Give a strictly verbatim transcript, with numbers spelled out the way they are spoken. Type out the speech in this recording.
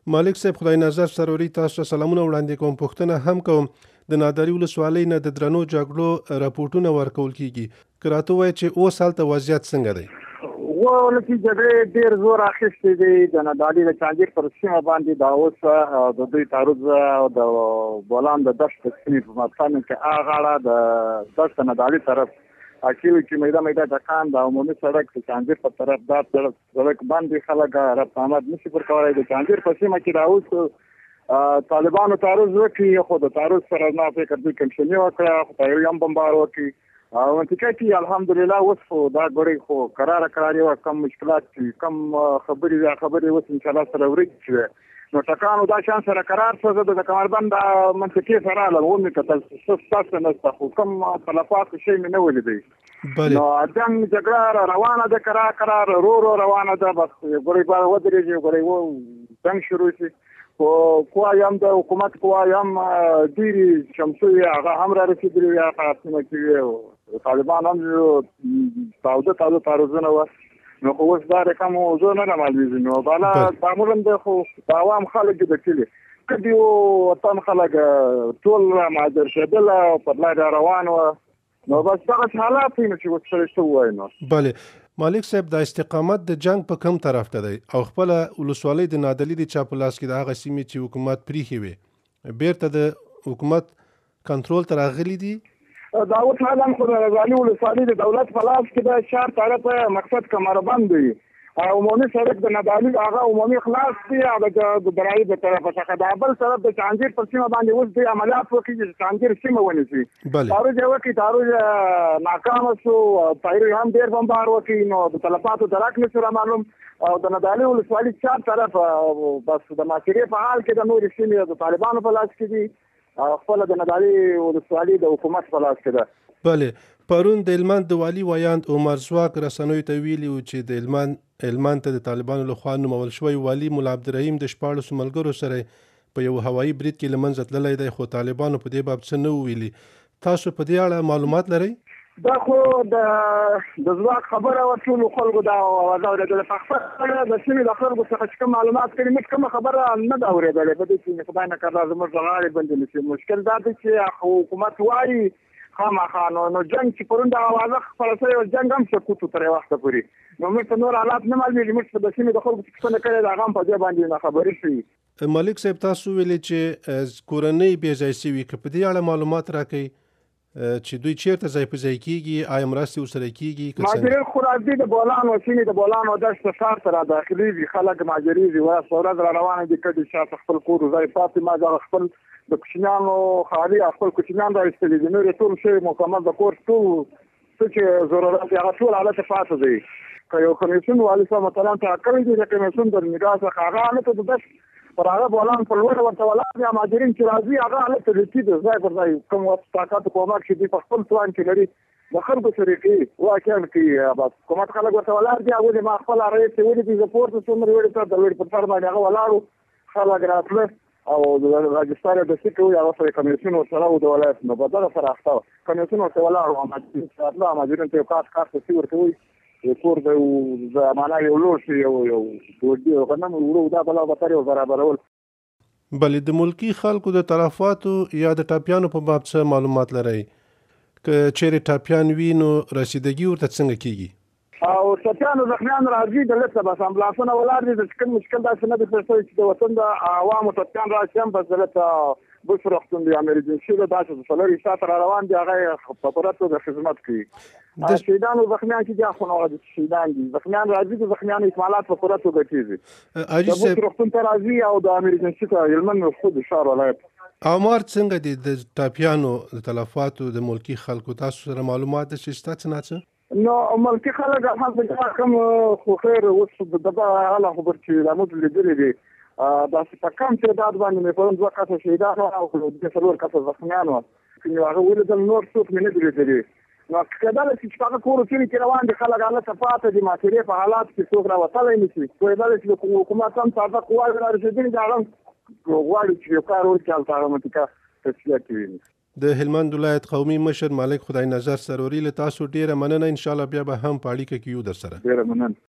مالک صاحب خدای نظر سروري تاسو ته سلامونه وړاندې کوم. پوښتنه هم کوم د ناداري ولسوالۍ نه د درنو جګړو راپورټونه ورکول کیږي. که راته ووایي چې اوس هلته وضعیت څنګه دی؟ ولکه جګړې ډېر زور اخیستی دی د ناداري د چانجیر پر سیمه باندې دا اوس د دوی تعرض او د بولان د دشت په سیمې په مقام کې هغه غاړه د دشت ناداري طرف اکیلو چې میده میده ټکان د عمومي سړک د چانجیر په طرف دا سړک باندې خلک رفت آمد نشي پر کولی. د چانجیر په سیمه کې دا اوس طالبانو تعرض وکړي خو د تعرض سره نه فکر دوی کمشني وکړه خو طیارې هم بمبار وکړي او منطقه کې الحمدلله اوس خو دا ګورې خو قراره قرارې وه کم مشکلات چې کم خبرې دا خبرې اوس انشاءالله سره ورک شوې نو ټکانو دا شان سره قرار شو. زه د کمربند منطقې سره رالم ومې کتل ستاسو نشته خو کوم تلفات شی مې نه ولیدی. نو جنګ جګړه روانه ده قرار قرار رو رو روانه ده بس ګورې به ودرېږي ګورې جنګ شروع شي خو قواې هم د حکومت قواې هم ډېرې چمتو وي هغه هم را رسېدلي وي هغه سیمه کې وي طالبان هم تاوده تاوده تعرضونه وه نو خو اوس دا رقم زه نه رامعلومېږي نو بالا معمولا دی خو د عوام خلک د کلي کدي وطن خلک ټول رامهاجر کېدل او پر لاره روان وه نو بس دغه حالات وي نو چې اوس سره څه ووایو نو. بلې مالک صاحب دا استقامت د جنګ په کوم طرف ته دی او خپله ولسوالۍ د نادلي د چا په لاس کې د هغه سیمې چې حکومت پریښې وې بیرته د حکومت کنټرول ته راغلي دي؟ دا اوس حالا خو د رضالي ولسوالۍ د دولت په لاس کې د شار طرفه مقصد کمربند دی او عمومي سړک د نادالي هغه عمومي خلاص دی او د درایي د طرفه څخه د بل طرف د چانجیر پر سیمه باندې اوس دوی عملیات وکړي چې چانجیر سیمه ونیسي. تعرض یې وکړي تعرض ناکامه شو طیارې هم ډېر بمبار وکړي نو د تلفاتو درک نه شو رامعلوم او د نادالي ولسوالۍ چار طرف بس د محاصرې په حال کې د نورې سیمې د طالبانو په لاس کې دي او خپله د نادالي ولسوالۍ د حکومت په لاس کې ده. بله پرون د هلمند د والي ویاند عمر ځواک رسنیو ته ویلي وو چې د هلمند هلمند ته د طالبانو لخوا نومول شوی والي ملا عبدالرحیم د شپاړسو ملګرو سره په یو هوایي برید کې له منځه تللی دی خو طالبانو په دې باب څه نه ویلي. تاسو په دې اړه معلومات لرئ؟ دا خو د ځواک خبره وه ټولو خلکو دا اوازه اورېدله په خپله د سیمې د خلکو څخه چې کوم معلومات کړي موږ کومه خبره نه ده اورېدلې په دې کې خدای نه کړه زموږ د غاړې بندې نه شي. مشکل دا دی چې حکومت وایي خامخا نو نو جنګ چې پرون د اوازه خپله شوې وه جنګ هم سکوت و تر یو وخته پورې نو موږ ته نور حالات نه معلومېږي موږ په د سیمې د خلکو چې څه نه کړی د هغه هم په دې باندې ناخبري شوي. مالک صاحب تاسو ویلې چې کورنۍ بې ځای شوي که په دې اړه معلومات راکوئ چې دوی چیرته ځای په ځای کېږي آیا مرستې ورسره کېږي؟ مهاجرین خو راځي د بولان و سیمې د بولان و دشت ښار ته را داخلېږي خلک مهاجرېږي ورځ په ورځ را روانه دي کډې شاته خپل کور ځای پاتې ما دغه خپل د کوچنیانو خالي خپل کوچنیان را ایستلي دي نور یې ټول شوي مکمل د کور ټول څه چې ضرورت دی هغه ټول حالت پاتې دی. که یو کمیسیون والي صاحب مثلا ټاکلی دی د کمیسیون د نګاه څخه هغه هلته د دشت پر هغه بولان په لوړه ورته ولاړ دي مهاجرین چې راځي هغه هلته لیکي د ځای پر ځای کوم وخت طاقت کومک چې دوی په خپل توان کې لري د خلکو سره کوي واقعا کوي بس کومک خلک ورته ولاړ دي هغوی ما خپل رئیس چې ولیدي زه پورته شوم لوړې ته د لوړې پر سر باندې هغه ولاړو خلک راتله او د راجستان د سیټ وي هغه سره کمیسیون ورسره و د ولایت نو په دغه سره اخته وه کمیسیون ورته ولاړ و مهاجرین ته یو کار کار ته څه ورکوي یو کور د زمانه یو لوړ شي یو یو ډوډۍ او غنم وړو دا بلا بتر یو برابرول. بلې د ملکي خلکو د تلفاتو یا د ټاپیانو په باب څه معلومات لرئ؟ که چیرې ټاپیان وي نو رسیدګي ورته څنګه کېږي؟ او ټاپیانو زخمیان راځي د لسه بس امبولانسونه ولاړ دي د کوم مشکل داسې نه دی پېښ شوی چې د وطن د عوامو ټاپیان راشي هم بس دلته بس روغتون دی امرجنسي ده داسې د څلورو ساعته را روان دي هغه یې په پوره توګه خدمت کوي. شهیدانو زخمیان چې دي خو نو شهیدان دي زخمیان راځي د زخمیانو اکمالات په پوره توګه کېږي د بس روغتون ته راځي او د امرجنسي ته هلمند خود ښار ولایت. آمار څنګه دي د ټاپیانو د تلفاتو د ملکي خلکو تاسو سره معلومات ده چې شته څه نه څه؟ نو ملکي خلک الحمدلله کوم خو خیر اوس د دغه حاله خبر چې لامود لیدلي دي داسې په کم تعداد باندې مې پرون دوه کسه شهیدان وه او دوه څلور کسه زخمیان وه چې هغه ولیدل نور څوک مې نه دي لیدلي نو کېدلی شي چې په هغه کورو کلي کې روان دي خلک هلته پاته دي محاصرې په حالاتو کې څوک راوتلی نه شي پوهېدلی شي د حکومت هم تازه قواوې را رسېدلي دي هغه غواړي چې یو کار وکړي هلته هغه منطقه تصفیه کړي. د هلمند ولایت قومي مشر مالک خدای نظر سروري له تاسو ډیره مننه ان شاء الله بیا به هم په اړیکه کې یو در سره. ډیره مننه.